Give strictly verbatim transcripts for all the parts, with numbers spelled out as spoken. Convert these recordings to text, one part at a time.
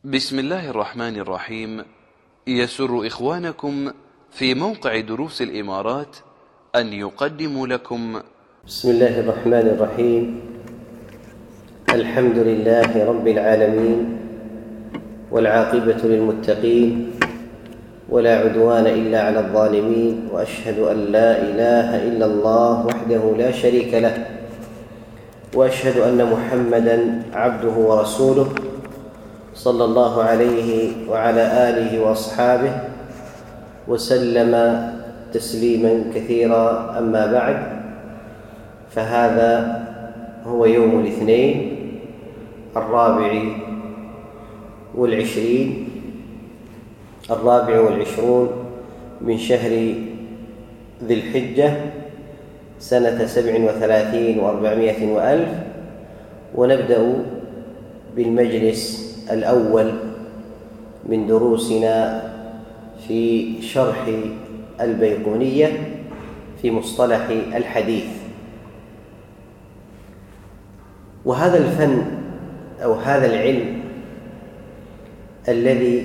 بسم الله الرحمن الرحيم. يسر إخوانكم في موقع دروس الإمارات أن يقدموا لكم بسم الله الرحمن الرحيم. الحمد لله رب العالمين، والعاقبة للمتقين، ولا عدوان إلا على الظالمين، وأشهد أن لا إله إلا الله وحده لا شريك له، وأشهد أن محمدًا عبده ورسوله صلى الله عليه وعلى آله وأصحابه وسلم تسليماً كثيرا. أما بعد، فهذا هو يوم الاثنين الرابع والعشرين الرابع والعشرون من شهر ذي الحجة سنة سبع وثلاثين وأربعمائة وألف، ونبدأ بالمجلس الأول من دروسنا في شرح البيقونية في مصطلح الحديث. وهذا الفن أو هذا العلم الذي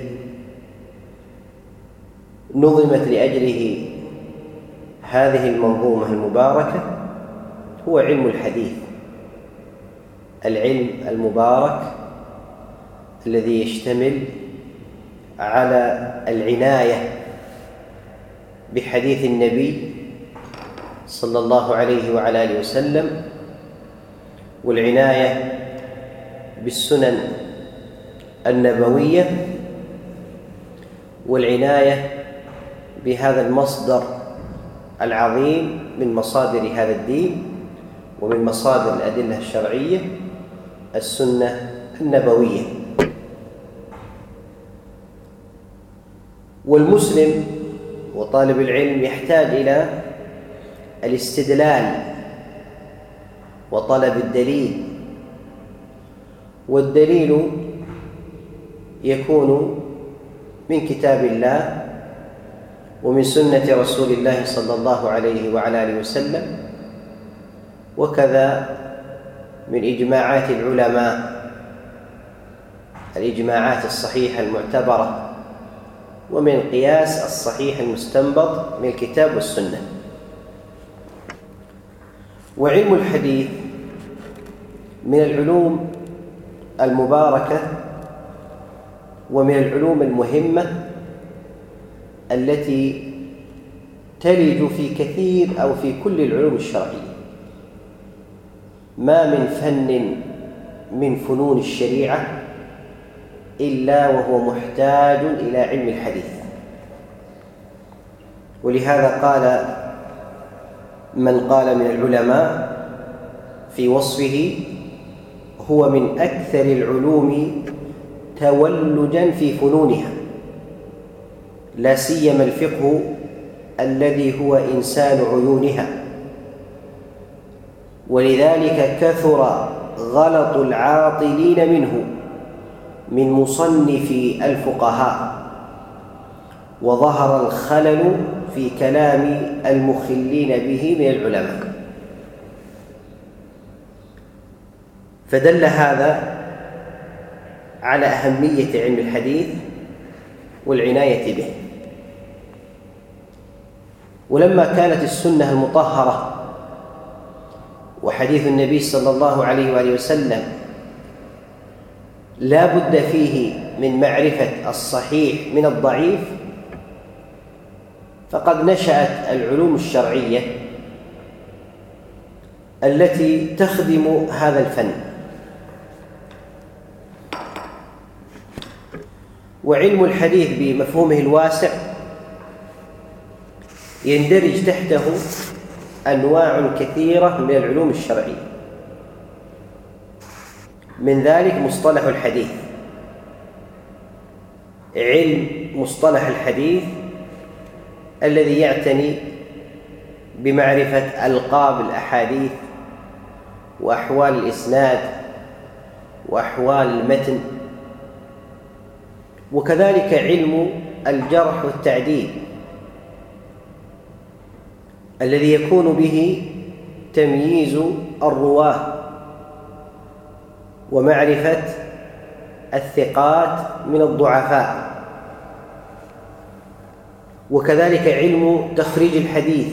نظمت لأجله هذه المنظومة المباركة هو علم الحديث، العلم المبارك الذي يشتمل على العناية بحديث النبي صلى الله عليه وعلى آله وسلم، والعناية بالسنن النبوية، والعناية بهذا المصدر العظيم من مصادر هذا الدين ومن مصادر الأدلة الشرعية، السنة النبوية. والمسلم وطالب العلم يحتاج إلى الاستدلال وطلب الدليل، والدليل يكون من كتاب الله ومن سنة رسول الله صلى الله عليه وعلى آله وسلم، وكذا من إجماعات العلماء، الإجماعات الصحيحة المعتبرة، ومن القياس الصحيح المستنبط من الكتاب والسنة. وعلم الحديث من العلوم المباركة ومن العلوم المهمة التي تلج في كثير أو في كل العلوم الشرعية. ما من فن من فنون الشريعة إلا وهو محتاج إلى علم الحديث. ولهذا قال من قال من العلماء في وصفه: هو من أكثر العلوم تولجا في فنونها، لا سيما الفقه الذي هو إنسان عيونها، ولذلك كثر غلط العاطلين منه من مصنفي الفقهاء، وظهر الخلل في كلام المخلين به من العلماء. فدل هذا على أهمية علم الحديث والعناية به. ولما كانت السنة المطهرة وحديث النبي صلى الله عليه وآله وسلم لا بد فيه من معرفة الصحيح من الضعيف، فقد نشأت العلوم الشرعية التي تخدم هذا الفن. وعلم الحديث بمفهومه الواسع يندرج تحته أنواع كثيرة من العلوم الشرعية، من ذلك مصطلح الحديث. علم مصطلح الحديث الذي يعتني بمعرفة ألقاب الأحاديث وأحوال الإسناد وأحوال المتن، وكذلك علم الجرح والتعديل الذي يكون به تمييز الرواة ومعرفة الثقات من الضعفاء، وكذلك علم تخريج الحديث،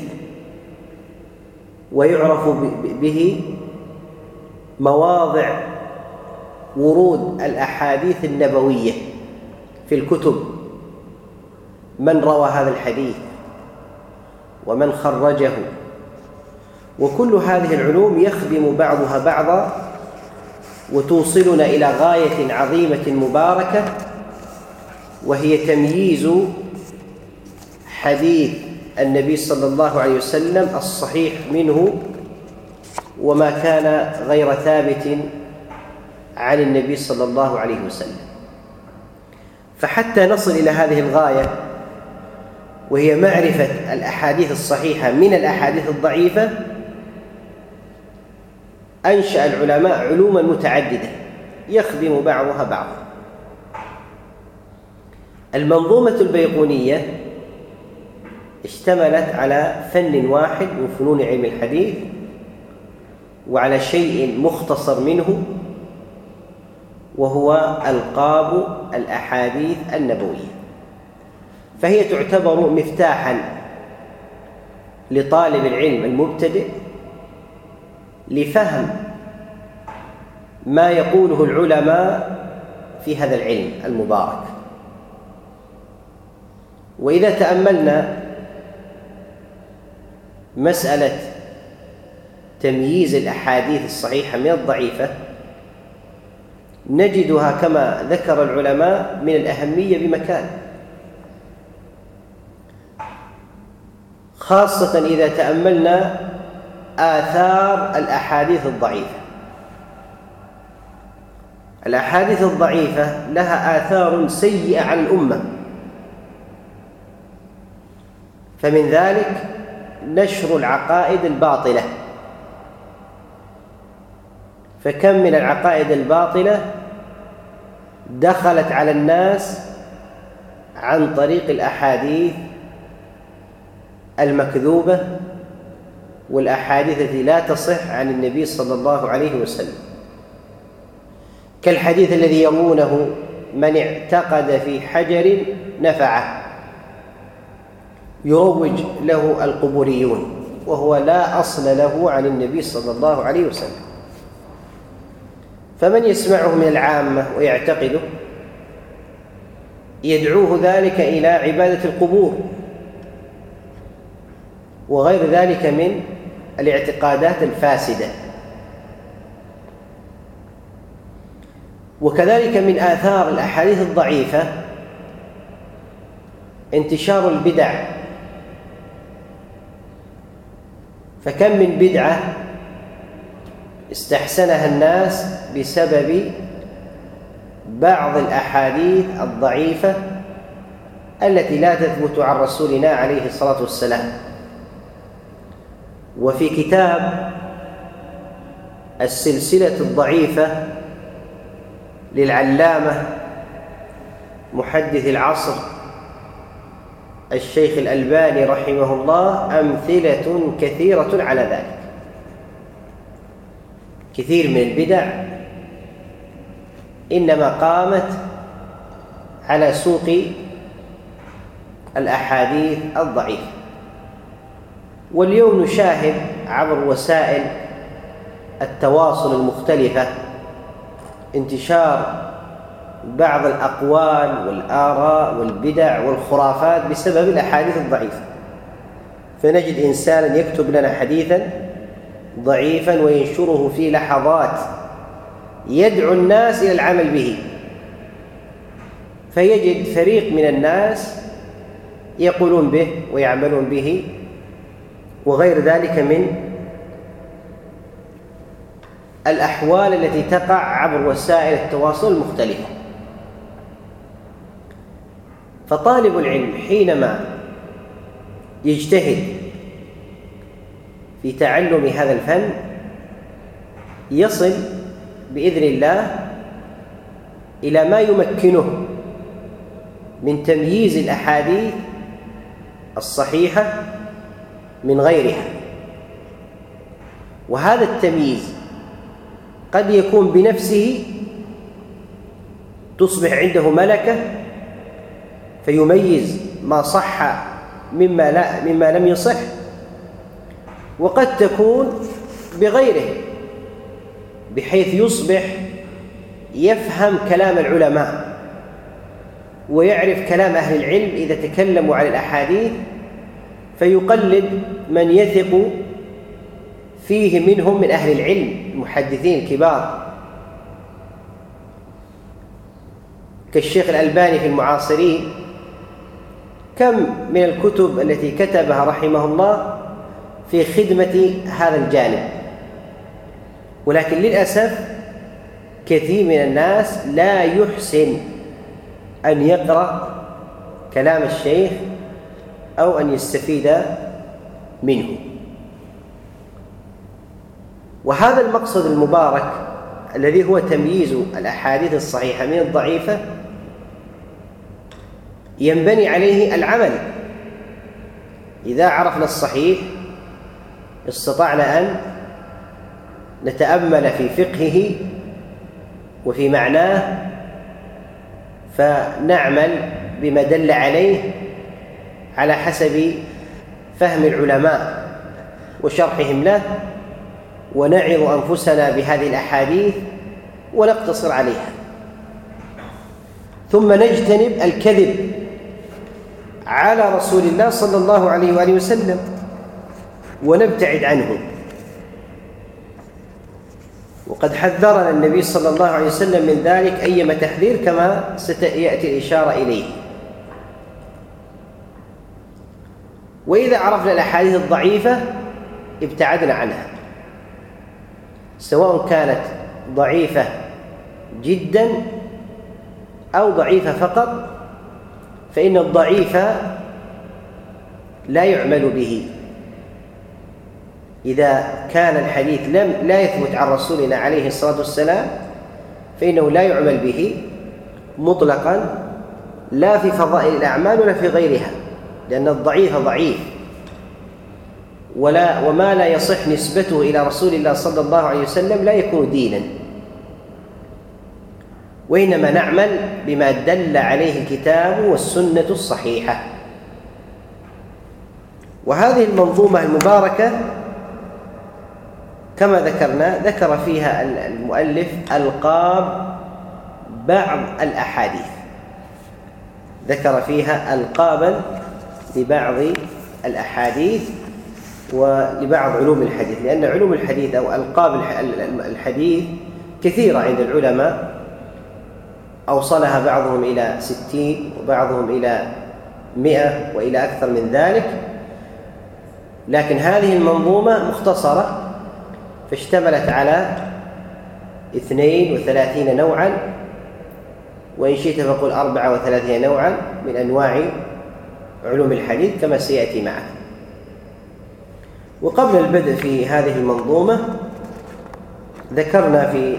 ويعرف به مواضع ورود الأحاديث النبوية في الكتب، من روى هذا الحديث ومن خرجه، وكل هذه العلوم يخدم بعضها بعضا وتوصلنا إلى غاية عظيمة مباركة، وهي تمييز حديث النبي صلى الله عليه وسلم الصحيح منه وما كان غير ثابت عن النبي صلى الله عليه وسلم. فحتى نصل إلى هذه الغاية وهي معرفة الأحاديث الصحيحة من الأحاديث الضعيفة، أنشأ العلماء علوما متعددة يخدم بعضها بعضا. المنظومة البيقونية اشتملت على فن واحد من فنون علم الحديث وعلى شيء مختصر منه، وهو ألقاب الأحاديث النبوية، فهي تعتبر مفتاحا لطالب العلم المبتدئ لفهم ما يقوله العلماء في هذا العلم المبارك. وإذا تأملنا مسألة تمييز الأحاديث الصحيحة من الضعيفة نجدها كما ذكر العلماء من الأهمية بمكان، خاصة إذا تأملنا آثار الأحاديث الضعيفة. الأحاديث الضعيفة لها آثار سيئة على الأمة، فمن ذلك نشر العقائد الباطلة، فكم من العقائد الباطلة دخلت على الناس عن طريق الأحاديث المكذوبة والأحاديث التي لا تصح عن النبي صلى الله عليه وسلم، كالحديث الذي يروونه من اعتقد في حجر نفعه، يروج له القبوريون وهو لا أصل له عن النبي صلى الله عليه وسلم. فمن يسمعه من العامة ويعتقده يدعوه ذلك إلى عبادة القبور وغير ذلك من الاعتقادات الفاسدة. وكذلك من آثار الأحاديث الضعيفة انتشار البدع، فكم من بدعة استحسنها الناس بسبب بعض الأحاديث الضعيفة التي لا تثبت عن رسولنا عليه الصلاة والسلام. وفي كتاب السلسلة الضعيفة للعلامة محدث العصر الشيخ الألباني رحمه الله أمثلة كثيرة على ذلك. كثير من البدع إنما قامت على سوق الأحاديث الضعيفة. واليوم نشاهد عبر وسائل التواصل المختلفة انتشار بعض الأقوال والآراء والبدع والخرافات بسبب الأحاديث الضعيفة، فنجد إنسانا يكتب لنا حديثا ضعيفا وينشره في لحظات يدعو الناس إلى العمل به، فيجد فريق من الناس يقولون به ويعملون به وغير ذلك من الأحوال التي تقع عبر وسائل التواصل المختلفة. فطالب العلم حينما يجتهد في تعلم هذا الفن يصل بإذن الله إلى ما يمكنه من تمييز الأحاديث الصحيحة من غيرها. وهذا التمييز قد يكون بنفسه تصبح عنده ملكة فيميز ما صح مما, لا مما لم يصح، وقد تكون بغيره بحيث يصبح يفهم كلام العلماء ويعرف كلام أهل العلم إذا تكلموا عن الأحاديث، فيقلد من يثق فيه منهم من أهل العلم المحدثين الكبار كالشيخ الألباني في المعاصرين. كم من الكتب التي كتبها رحمه الله في خدمة هذا الجانب، ولكن للأسف كثير من الناس لا يحسن أن يقرأ كلام الشيخ أو أن يستفيد منه. وهذا المقصد المبارك الذي هو تمييز الأحاديث الصحيحة من الضعيفة ينبني عليه العمل. إذا عرفنا الصحيح استطعنا أن نتأمل في فقهه وفي معناه فنعمل بما دل عليه على حسب فهم العلماء وشرحهم له، ونعظ أنفسنا بهذه الأحاديث ونقتصر عليها، ثم نجتنب الكذب على رسول الله صلى الله عليه وآله وسلم ونبتعد عنه. وقد حذرنا النبي صلى الله عليه وسلم من ذلك أيما تحذير كما ستأتي الإشارة إليه. وإذا عرفنا الأحاديث الضعيفة ابتعدنا عنها، سواء كانت ضعيفة جدا أو ضعيفة فقط، فإن الضعيف لا يعمل به. إذا كان الحديث لم لا يثبت عن رسولنا عليه الصلاة والسلام فإنه لا يعمل به مطلقا، لا في فضائل الأعمال ولا في غيرها، لأن الضعيف ضعيف، ولا وما لا يصح نسبته إلى رسول الله صلى الله عليه وسلم لا يكون دينا، وإنما نعمل بما دل عليه الكتاب والسنة الصحيحة. وهذه المنظومة المباركة كما ذكرنا ذكر فيها المؤلف ألقاب بعض الأحاديث، ذكر فيها ألقابا لبعض الأحاديث ولبعض علوم الحديث، لأن علوم الحديث أو ألقاب الحديث كثيرة عند العلماء، أوصلها بعضهم إلى ستين وبعضهم إلى مئة وإلى أكثر من ذلك، لكن هذه المنظومة مختصرة فاشتملت على اثنين وثلاثين نوعا، وإن شئت فقل أربعة وثلاثين نوعا من أنواع علوم الحديث كما سيأتي معك. وقبل البدء في هذه المنظومة ذكرنا في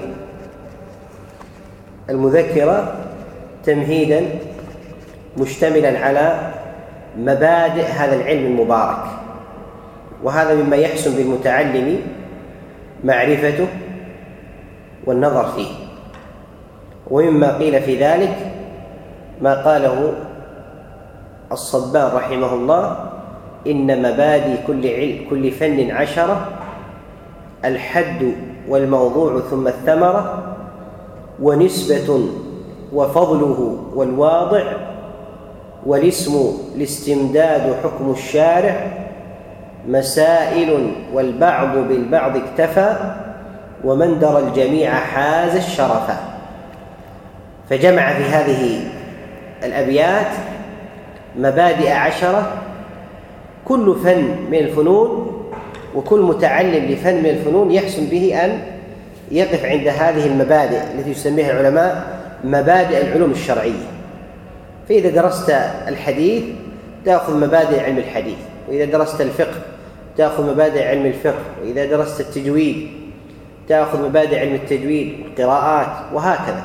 المذكرة تمهيدا مشتملا على مبادئ هذا العلم المبارك، وهذا مما يحسن بالمتعلم معرفته والنظر فيه. ومما قيل في ذلك ما قاله الصبان رحمه الله: إن مبادئ كل علم كل فن عشرة، الحد والموضوع ثم الثمرة، ونسبة وفضله والواضع، والاسم الاستمداد حكم الشارع، مسائل والبعض بالبعض اكتفى، ومن درى الجميع حاز الشرفا. فجمع في هذه الأبيات مبادئ عشرة، كل فن من الفنون وكل متعلم لفن من الفنون يحسن به أن يقف عند هذه المبادئ التي يسميها العلماء مبادئ العلوم الشرعية. فإذا درست الحديث تأخذ مبادئ علم الحديث، وإذا درست الفقه تأخذ مبادئ علم الفقه، وإذا درست التجويد تأخذ مبادئ علم التجويد والقراءات، وهكذا.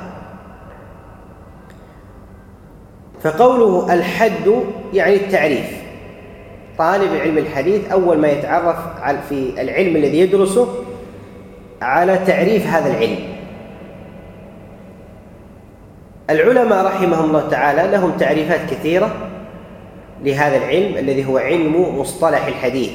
فقوله الحد يعني التعريف. طالب علم الحديث أول ما يتعرف في العلم الذي يدرسه على تعريف هذا العلم. العلماء رحمهم الله تعالى لهم تعريفات كثيرة لهذا العلم الذي هو علم مصطلح الحديث.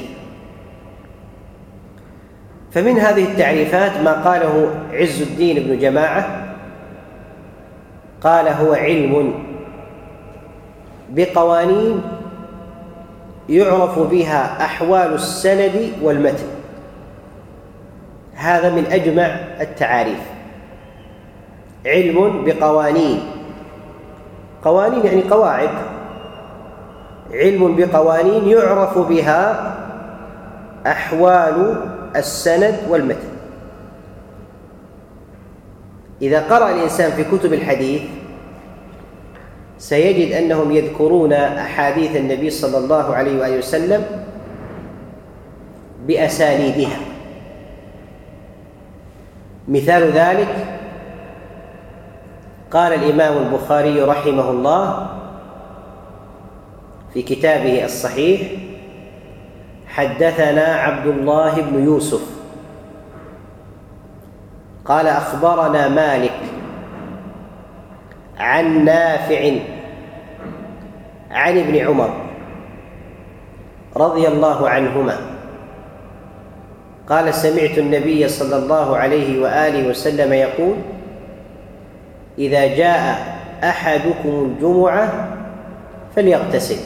فمن هذه التعريفات ما قاله عز الدين بن جماعة، قال: هو علم بقوانين يعرف بها أحوال السند والمتن. هذا من أجمع التعاريف. علم بقوانين، قوانين يعني قواعد، علم بقوانين يعرف بها أحوال السند والمتن. إذا قرأ الإنسان في كتب الحديث سيجد أنهم يذكرون أحاديث النبي صلى الله عليه وآله وسلم بأسانيدها. مثال ذلك قال الإمام البخاري رحمه الله في كتابه الصحيح: حدثنا عبد الله بن يوسف قال أخبرنا مالك عن نافع عن ابن عمر رضي الله عنهما قال: سمعت النبي صلى الله عليه وآله وسلم يقول: إذا جاء أحدكم الجمعة فليغتسل.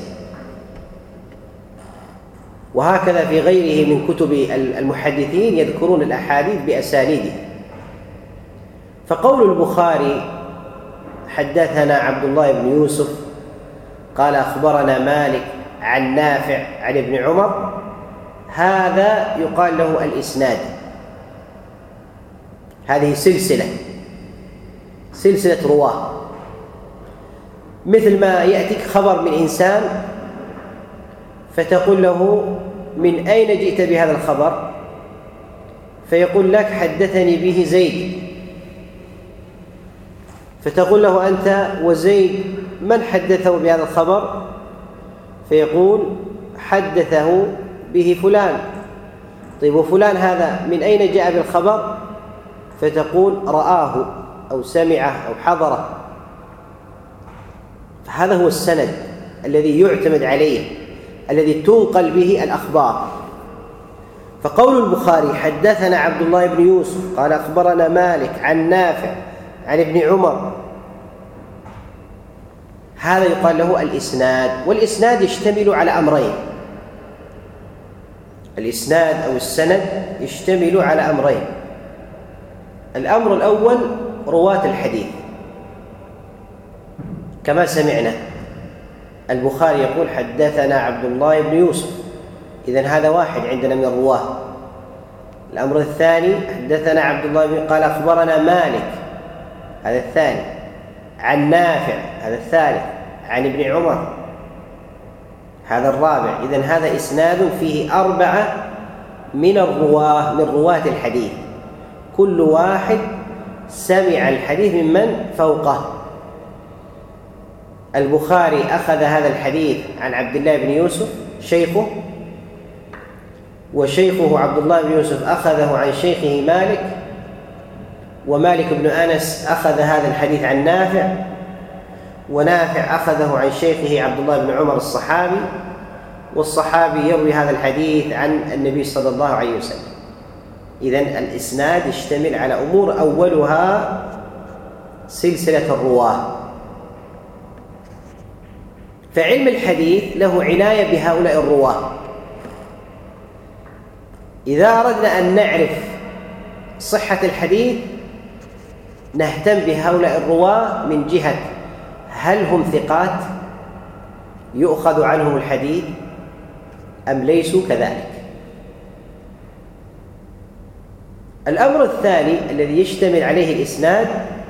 وهكذا في غيره من كتب المحدثين يذكرون الأحاديث بأسانيدها. فقول البخاري حدثنا عبد الله بن يوسف قال أخبرنا مالك عن نافع عن ابن عمر، هذا يقال له الإسناد. هذه سلسلة سلسلة رواه، مثل ما يأتيك خبر من إنسان فتقول له: من أين جئت بهذا الخبر؟ فيقول لك: حدثني به زيد. فتقول له أنت: وزيد من حدثه بهذا الخبر؟ فيقول: حدثه به فلان. طيب، وفلان هذا من أين جاء بالخبر؟ فتقول: رآه أو سمعه أو حضره. فهذا هو السند الذي يعتمد عليه، الذي تنقل به الأخبار. فقول البخاري حدثنا عبد الله بن يوسف قال أخبرنا مالك عن نافع عن ابن عمر، هذا يقال له الإسناد. والإسناد يشتمل على أمرين، الإسناد أو السند يشتمل على أمرين. الأمر الأول رواة الحديث، كما سمعنا البخاري يقول حدثنا عبد الله بن يوسف، إذن هذا واحد عندنا من الرواه. الأمر الثاني حدثنا عبد الله بن قال أخبرنا مالك، هذا الثاني، عن نافع، هذا الثالث، عن ابن عمر، هذا الرابع. إذن هذا إسناد فيه أربعة من الرواه من رواة الحديث، كل واحد سمع الحديث ممن فوقه. البخاري أخذ هذا الحديث عن عبد الله بن يوسف شيخه، وشيخه عبد الله بن يوسف أخذه عن شيخه مالك، ومالك بن أنس أخذ هذا الحديث عن نافع، ونافع أخذه عن شيخه عبد الله بن عمر الصحابي، والصحابي يروي هذا الحديث عن النبي صلى الله عليه وسلم. إذن الإسناد يشتمل على أمور، أولها سلسلة الرواه. فعلم الحديث له عناية بهؤلاء الرواه. إذا أردنا أن نعرف صحة الحديث نهتم بهؤلاء الرواه من جهة هل هم ثقات يؤخذ عنهم الحديث أم ليسوا كذلك. الأمر الثاني الذي يشتمل عليه الإسناد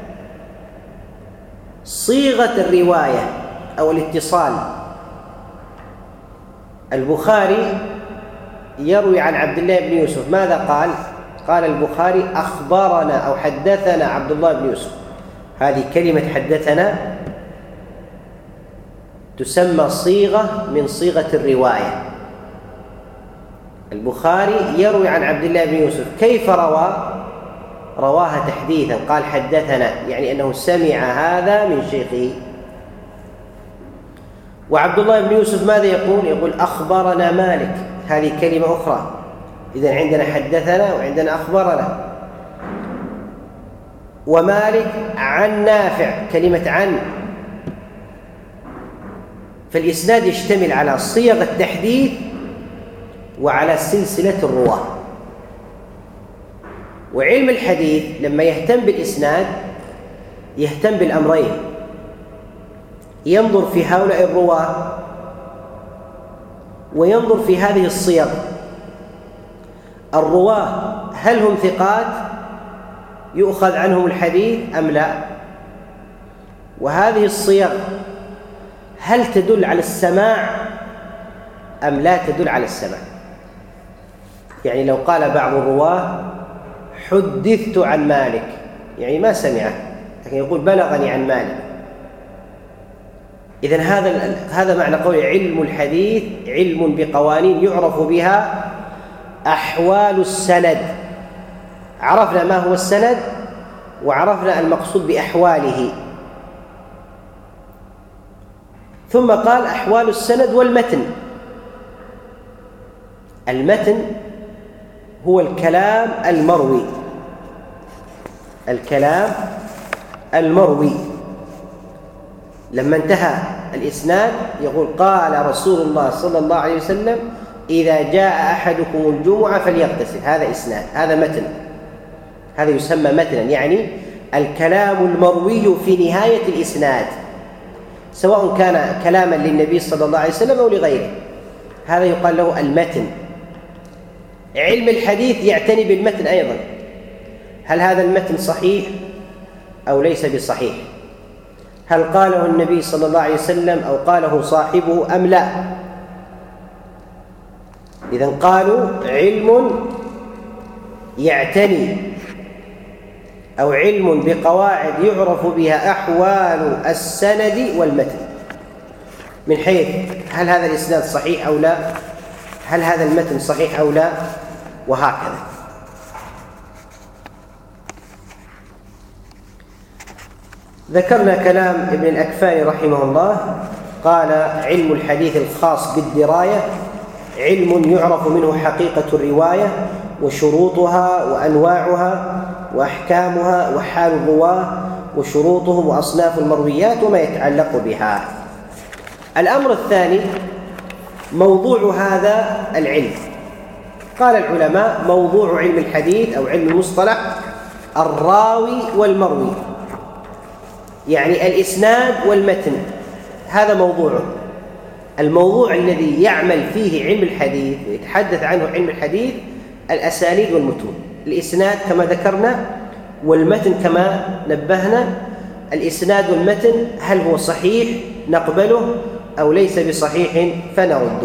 صيغة الرواية أو الاتصال. البخاري يروي عن عبد الله بن يوسف، ماذا قال؟ قال البخاري أخبرنا أو حدثنا عبد الله بن يوسف. هذه كلمة حدثنا تسمى صيغة من صيغة الرواية. البخاري يروي عن عبد الله بن يوسف، كيف روى؟ رواها تحديثا، قال حدثنا، يعني أنه سمع هذا من شيخه. وعبد الله بن يوسف ماذا يقول؟ يقول أخبرنا مالك، هذه كلمة أخرى. إذن عندنا حدثنا وعندنا أخبرنا. ومالك عن نافع، كلمة عن. فالإسناد يشتمل على صيغ التحديث وعلى سلسلة الرواة. وعلم الحديث لما يهتم بالإسناد يهتم بالأمرين، ينظر في هؤلاء الرواة وينظر في هذه الصيغ. الرواة هل هم ثقات يؤخذ عنهم الحديث أم لا؟ وهذه الصيغ هل تدل على السماع أم لا تدل على السماع؟ يعني لو قال بعض الرواة حدثت عن مالك، يعني ما سمعه، لكن يقول بلغني عن مالك. إذن هذا هذا معنى قول علم الحديث علم بقوانين يعرف بها أحوال السند. عرفنا ما هو السند وعرفنا المقصود بأحواله. ثم قال أحوال السند والمتن. المتن هو الكلام المروي، الكلام المروي. لما انتهى الإسناد يقول قال رسول الله صلى الله عليه وسلم إذا جاء أحدكم الجمعة فليغتسل، هذا إسناد، هذا متن، هذا يسمى متنا، يعني الكلام المروي في نهاية الإسناد، سواء كان كلاما للنبي صلى الله عليه وسلم أو لغيره، هذا يقال له المتن. علم الحديث يعتني بالمتن أيضا، هل هذا المتن صحيح أو ليس بصحيح؟ هل قاله النبي صلى الله عليه وسلم أو قاله صاحبه أم لا؟ إذن قالوا علم يعتني أو علم بقواعد يعرف بها أحوال السند والمتن، من حيث هل هذا الإسناد صحيح أو لا، هل هذا المتن صحيح أو لا، وهكذا. ذكرنا كلام ابن الأكفاني رحمه الله، قال علم الحديث الخاص بالدراية علم يعرف منه حقيقة الرواية وشروطها وأنواعها وأحكامها وحال الرواة وشروطهم وأصناف المرويات وما يتعلق بها. الأمر الثاني موضوع هذا العلم. قال العلماء موضوع علم الحديث أو علم المصطلح الراوي والمروي، يعني الإسناد والمتن، هذا موضوعه. الموضوع الذي يعمل فيه علم الحديث ويتحدث عنه علم الحديث الأسانيد والمتون، الإسناد كما ذكرنا والمتن كما نبهنا. الإسناد والمتن هل هو صحيح نقبله أو ليس بصحيح فنرده.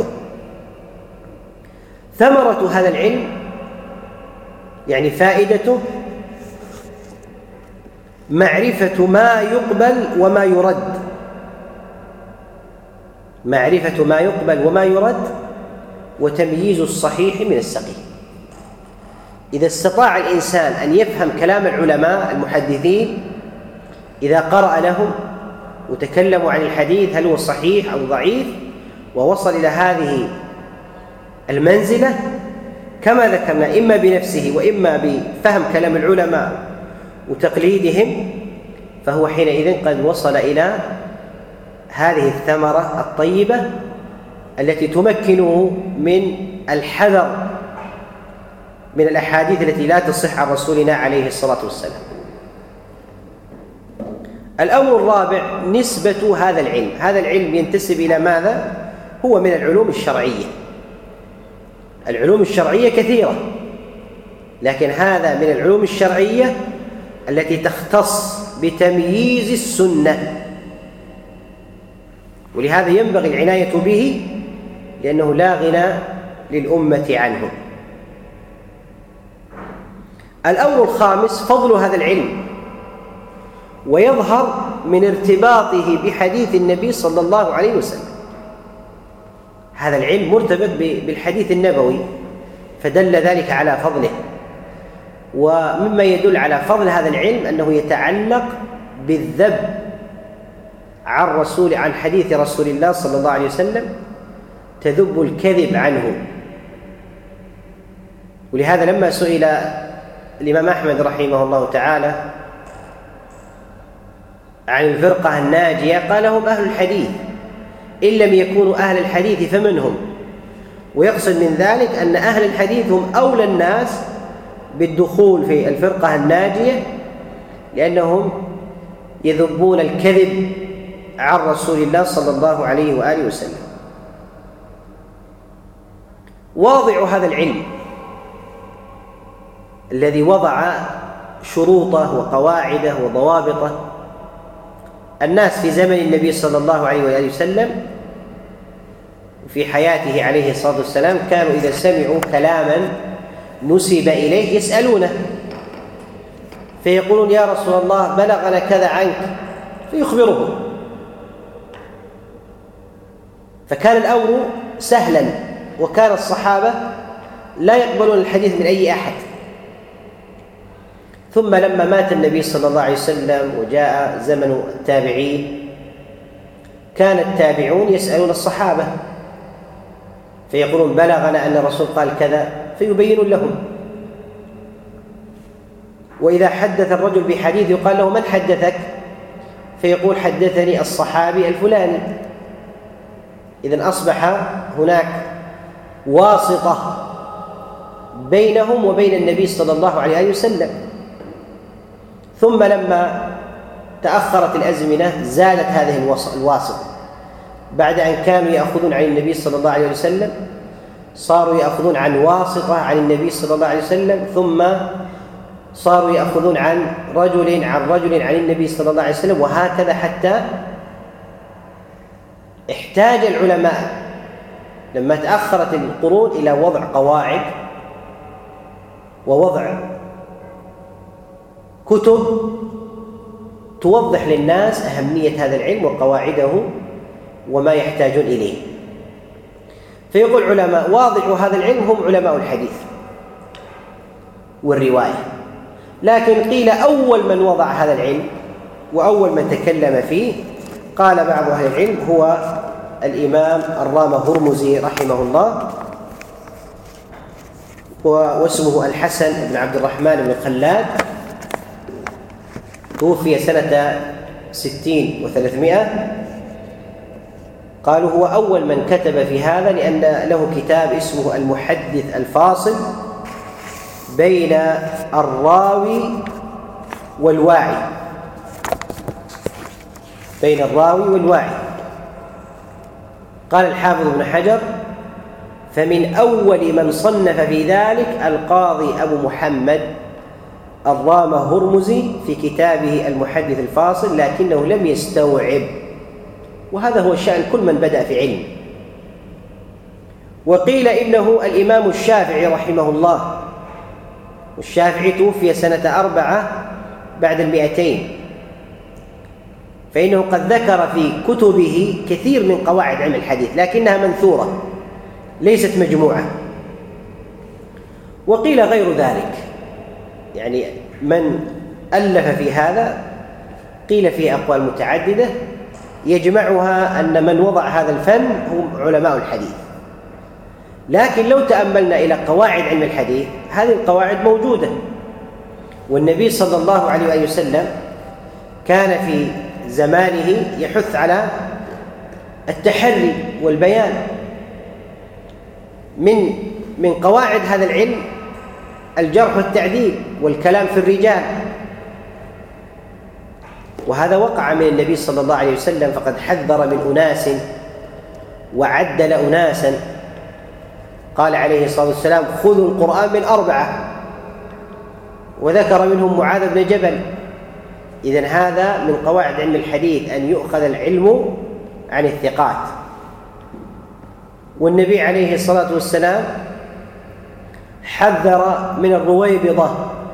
ثمرة هذا العلم يعني فائدته معرفة ما يقبل وما يرد، معرفة ما يقبل وما يرد وتمييز الصحيح من السقيم. إذا استطاع الإنسان أن يفهم كلام العلماء المحدثين إذا قرأ لهم وتكلموا عن الحديث هل هو صحيح أو ضعيف ووصل إلى هذه المنزلة كما ذكرنا، إما بنفسه وإما بفهم كلام العلماء وتقليدهم، فهو حينئذ قد وصل إلى هذه الثمرة الطيبة التي تمكنه من الحذر من الأحاديث التي لا تصح عن رسولنا عليه الصلاة والسلام. الأمر الرابع نسبة هذا العلم. هذا العلم ينتسب إلى ماذا؟ هو من العلوم الشرعية. العلوم الشرعية كثيرة، لكن هذا من العلوم الشرعية التي تختص بتمييز السنة، ولهذا ينبغي العناية به لأنه لا غنى للأمة عنه. الأمر الخامس فضل هذا العلم، ويظهر من ارتباطه بحديث النبي صلى الله عليه وسلم. هذا العلم مرتبط بالحديث النبوي فدل ذلك على فضله. ومما يدل على فضل هذا العلم أنه يتعلق بالذب عن رسول عن حديث رسول الله صلى الله عليه وسلم، تذب الكذب عنه. ولهذا لما سئل الإمام أحمد رحمه الله تعالى عن الفرقة الناجية قال هم أهل الحديث، إن لم يكونوا أهل الحديث فمنهم. ويقصد من ذلك أن أهل الحديث هم أولى الناس بالدخول في الفرقة الناجية، لأنهم يذبون الكذب عن رسول الله صلى الله عليه وآله وسلم. واضع هذا العلم الذي وضع شروطه وقواعده وضوابطه الناس في زمن النبي صلى الله عليه وآله وسلم في حياته عليه الصلاة والسلام كانوا إذا سمعوا كلاما نسب إليه يسألونه فيقولون يا رسول الله بلغنا كذا عنك، فيخبره. فكان الأمر سهلا، وكان الصحابة لا يقبلون الحديث من أي أحد. ثم لما مات النبي صلى الله عليه وسلم وجاء زمن التابعين كان التابعون يسألون الصحابة فيقولون بلغنا أن الرسول قال كذا، فيبينون لهم. وإذا حدث الرجل بحديث يقال له من حدثك؟ فيقول حدثني الصحابي الفلاني. إذن أصبح هناك واسطة بينهم وبين النبي صلى الله عليه وسلم. ثم لما تأخرت الأزمنة زالت هذه الواسطة، بعد أن كانوا يأخذون عن النبي صلى الله عليه وسلم صاروا يأخذون عن واسطة عن النبي صلى الله عليه وسلم، ثم صاروا يأخذون عن رجل عن رجل عن النبي صلى الله عليه وسلم، وهكذا حتى احتاج العلماء لما تأخرت القرون إلى وضع قواعد ووضع كتب توضح للناس أهمية هذا العلم وقواعده وما يحتاجون إليه. فيقول علماء واضعوا هذا العلم هم علماء الحديث والرواية. لكن قيل أول من وضع هذا العلم وأول من تكلم فيه قال بعض أهل العلم هو الإمام الرامة هرمزي رحمه الله، واسمه الحسن بن عبد الرحمن بن خلاد، توفي سنة ستين وثلاثمائة. قالوا هو أول من كتب في هذا لأن له كتاب اسمه المحدث الفاصل بين الراوي والواعي بين الراوي والواعي. قال الحافظ ابن حجر فمن أول من صنف في ذلك القاضي أبو محمد الرامة هرمزي في كتابه المحدث الفاصل، لكنه لم يستوعب، وهذا هو شأن كل من بدأ في علم. وقيل إنه الإمام الشافعي رحمه الله، والشافعي توفي سنة أربعة بعد المئتين، فإنه قد ذكر في كتبه كثير من قواعد علم الحديث لكنها منثورة ليست مجموعة. وقيل غير ذلك، يعني من ألف في هذا قيل فيه أقوال متعددة يجمعها أن من وضع هذا الفن هم علماء الحديث. لكن لو تأملنا إلى قواعد علم الحديث هذه القواعد موجودة، والنبي صلى الله عليه وسلم كان في زمانه يحث على التحري والبيان. من من قواعد هذا العلم الجرح والتعديل والكلام في الرجال، وهذا وقع من النبي صلى الله عليه وسلم، فقد حذر من أناس وعدل أناسا. قال عليه الصلاة والسلام خذوا القرآن من أربعة، وذكر منهم معاذ بن جبل. إذن هذا من قواعد علم الحديث أن يؤخذ العلم عن الثقات. والنبي عليه الصلاة والسلام حذر من الرويبضة،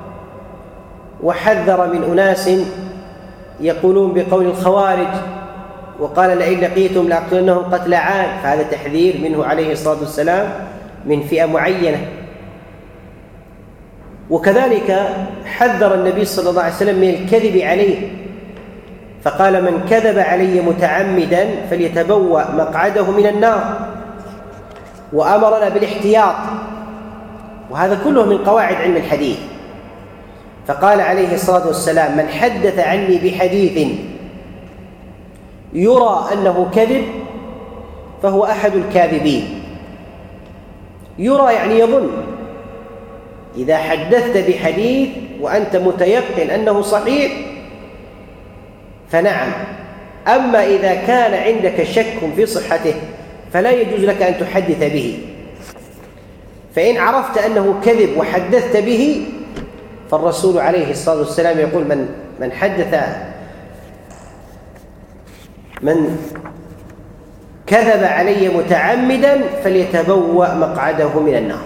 وحذر من أناس يقولون بقول الخوارج، وقال لئن لقيتم لأقتلنهم قتل عاد، فهذا تحذير منه عليه الصلاة والسلام من فئة معينة. وكذلك حذر النبي صلى الله عليه وسلم من الكذب عليه، فقال: من كذب علي متعمدا فليتبوأ مقعده من النار، وأمرنا بالاحتياط، وهذا كله من قواعد علم الحديث. فقال عليه الصلاة والسلام: من حدث عني بحديث يرى أنه كذب فهو أحد الكاذبين. يرى يعني يظن، إذا حدثت بحديث وأنت متيقن أنه صحيح فنعم، أما إذا كان عندك شك في صحته فلا يجوز لك أن تحدث به. فإن عرفت أنه كذب وحدثت به فالرسول عليه الصلاة والسلام يقول: من من حدث من كذب علي متعمدا فليتبوأ مقعده من النار.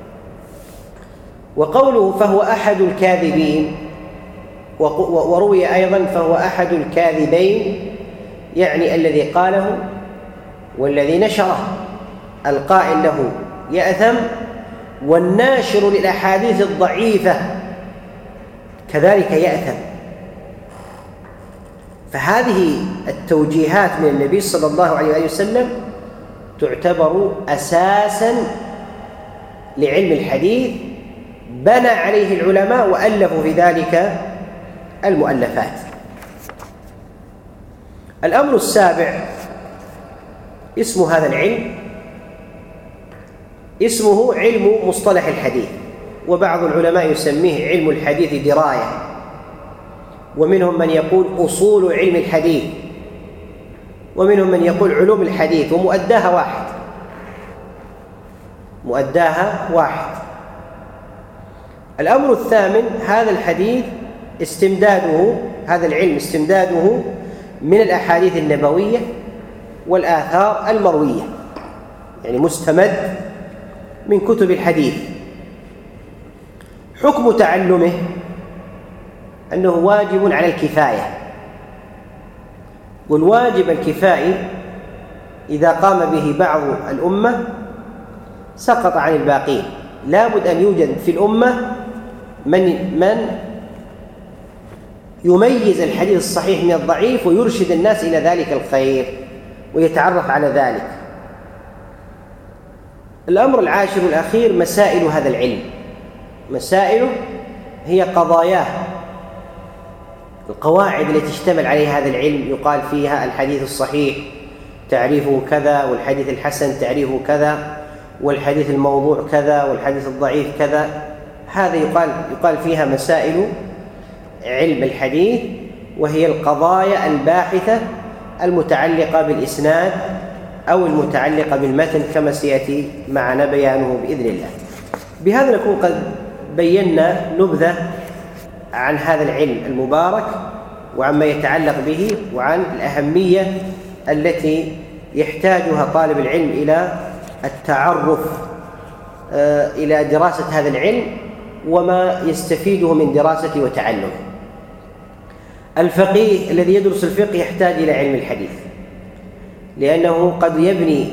وقوله فهو أحد الكاذبين، وروي أيضا فهو أحد الكاذبين، يعني الذي قاله والذي نشره. القائل له يأثم، والناشر للأحاديث الضعيفة كذلك يأثم. فهذه التوجيهات من النبي صلى الله عليه وسلم تعتبر أساساً لعلم الحديث، بنى عليه العلماء وألفوا في ذلك المؤلفات. الأمر السابع اسم هذا العلم، اسمه علم مصطلح الحديث، وبعض العلماء يسميه علم الحديث دراية، ومنهم من يقول أصول علم الحديث، ومنهم من يقول علوم الحديث، ومؤداها واحد مؤداها واحد الأمر الثامن: هذا الحديث استمداده، هذا العلم استمداده من الأحاديث النبوية والآثار المروية، يعني مستمد من كتب الحديث. حكم تعلمه أنه واجب على الكفاية، والواجب الكفائي إذا قام به بعض الأمة سقط عن الباقين. لا بد أن يوجد في الأمة من من يميز الحديث الصحيح من الضعيف ويرشد الناس إلى ذلك الخير ويتعرف على ذلك. الأمر العاشر الأخير: مسائل هذا العلم. مسائله هي قضاياه، القواعد التي تشتمل عليها هذا العلم. يقال فيها الحديث الصحيح تعريفه كذا، والحديث الحسن تعريفه كذا، والحديث الموضوع كذا، والحديث الضعيف كذا. هذا يقال يقال فيها مسائل علم الحديث، وهي القضايا الباحثة المتعلقة بالإسناد أو المتعلقة بالمتن، كما سيأتي معنا بيانه بإذن الله. بهذا نكون قد بينا نبذة عن هذا العلم المبارك وعما يتعلق به، وعن الأهمية التي يحتاجها طالب العلم إلى التعرف إلى دراسة هذا العلم وما يستفيده من دراسته وتعلمه. الفقيه الذي يدرس الفقه يحتاج إلى علم الحديث، لأنه قد يبني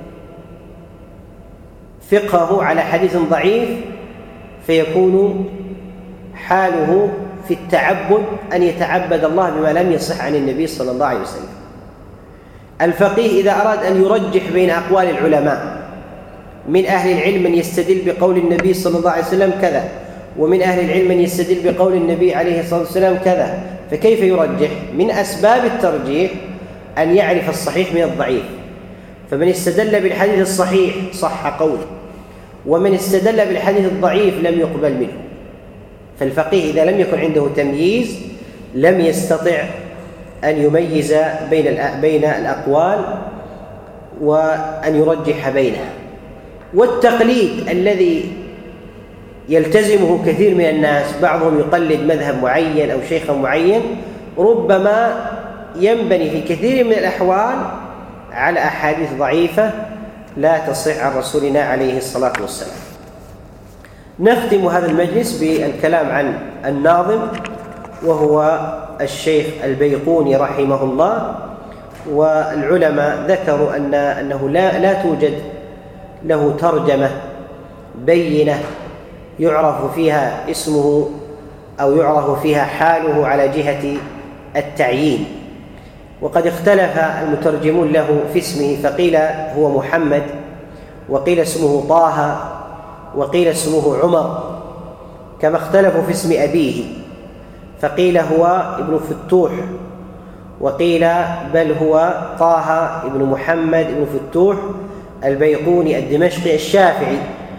فقهه على حديث ضعيف، فيكون حاله في التعبد أن يتعبد الله بما لم يصح عن النبي صلى الله عليه وسلم. الفقيه إذا أراد أن يرجح بين أقوال العلماء، من أهل العلم من يستدل بقول النبي صلى الله عليه وسلم كذا، ومن أهل العلم من يستدل بقول النبي عليه الصلاة والسلام كذا، فكيف يرجح؟ من أسباب الترجيح أن يعرف الصحيح من الضعيف. فمن استدل بالحديث الصحيح صح قوله، ومن استدل بالحديث الضعيف لم يقبل منه. فالفقيه إذا لم يكن عنده تمييز لم يستطع أن يميز بين بين الأقوال وأن يرجح بينها. والتقليد الذي يلتزمه كثير من الناس، بعضهم يقلد مذهب معين أو شيخا معين، ربما ينبني في كثير من الأحوال على أحاديث ضعيفة لا تصح عن رسولنا عليه الصلاة والسلام. نختم هذا المجلس بالكلام عن الناظم، وهو الشيخ البيقوني رحمه الله. والعلماء ذكروا أن أنه لا لا توجد له ترجمة بينة يعرف فيها اسمه أو يعرف فيها حاله على جهة التعيين. وقد اختلف المترجمون له في اسمه، فقيل هو محمد، وقيل اسمه طه، وقيل اسمه عمر، كما اختلفوا في اسم أبيه، فقيل هو ابن فتوح، وقيل بل هو طه ابن محمد ابن فتوح البيقوني الدمشقي الشافعي.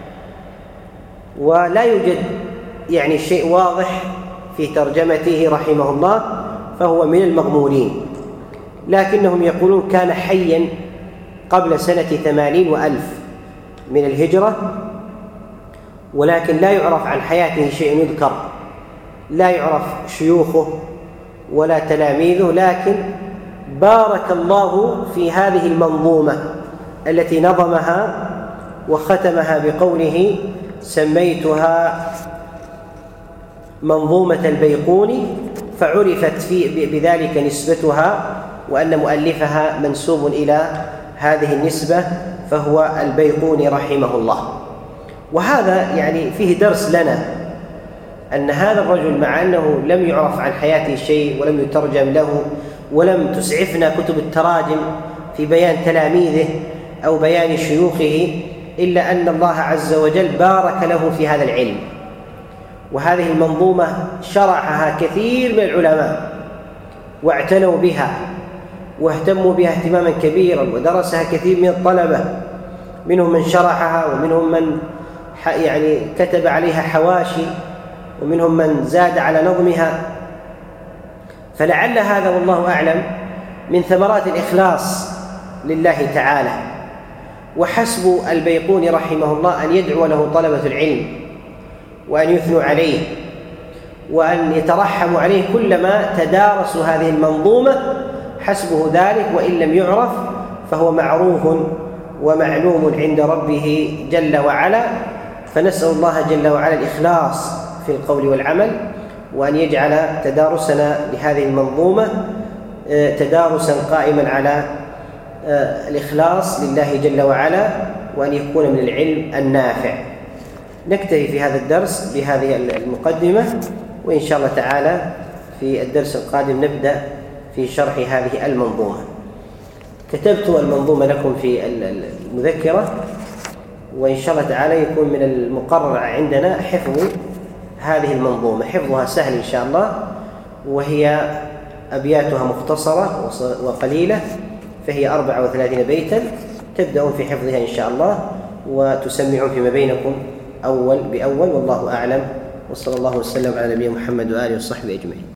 ولا يوجد يعني شيء واضح في ترجمته رحمه الله، فهو من المغمورين، لكنهم يقولون كان حيا قبل سنة ثمانين وألف من الهجرة، ولكن لا يعرف عن حياته شيء يذكر، لا يعرف شيوخه ولا تلاميذه، لكن بارك الله في هذه المنظومة التي نظمها وختمها بقوله: سميتها منظومة البيقوني، فعرفت في بذلك نسبتها، وأن مؤلفها منسوب إلى هذه النسبة، فهو البيقوني رحمه الله. وهذا يعني فيه درس لنا، أن هذا الرجل مع أنه لم يعرف عن حياته شيء ولم يترجم له ولم تسعفنا كتب التراجم في بيان تلاميذه أو بيان شيوخه، إلا أن الله عز وجل بارك له في هذا العلم. وهذه المنظومة شرحها كثير من العلماء واعتنوا بها واهتموا بها اهتماما كبيرا، ودرسها كثير من الطلبة، منهم من شرحها ومنهم من يعني كتب عليها حواشي ومنهم من زاد على نظمها. فلعل هذا والله أعلم من ثمرات الإخلاص لله تعالى. وحسب البيقوني رحمه الله أن يدعو له طلبة العلم وأن يثنوا عليه وأن يترحموا عليه كلما تدارسوا هذه المنظومة، حسبه ذلك، وإن لم يعرف فهو معروف ومعلوم عند ربه جل وعلا. فنسأل الله جل وعلا الإخلاص في القول والعمل، وأن يجعل تدارسنا لهذه المنظومة تدارسا قائما على الإخلاص لله جل وعلا، وأن يكون من العلم النافع. نكتفي في هذا الدرس بهذه المقدمة، وإن شاء الله تعالى في الدرس القادم نبدأ في شرح هذه المنظومة. كتبت المنظومة لكم في المذكرة، وإن شاء الله تعالى يكون من المقرر عندنا حفظ هذه المنظومة. حفظها سهل إن شاء الله، وهي أبياتها مختصرة وقليلة، فهي أربعة وثلاثين بيتا، تبدأون في حفظها إن شاء الله، وتسمعون فيما بينكم أول بأول، والله أعلم. وصلى الله وسلم على نبينا محمد وآله وصحبه أجمعين.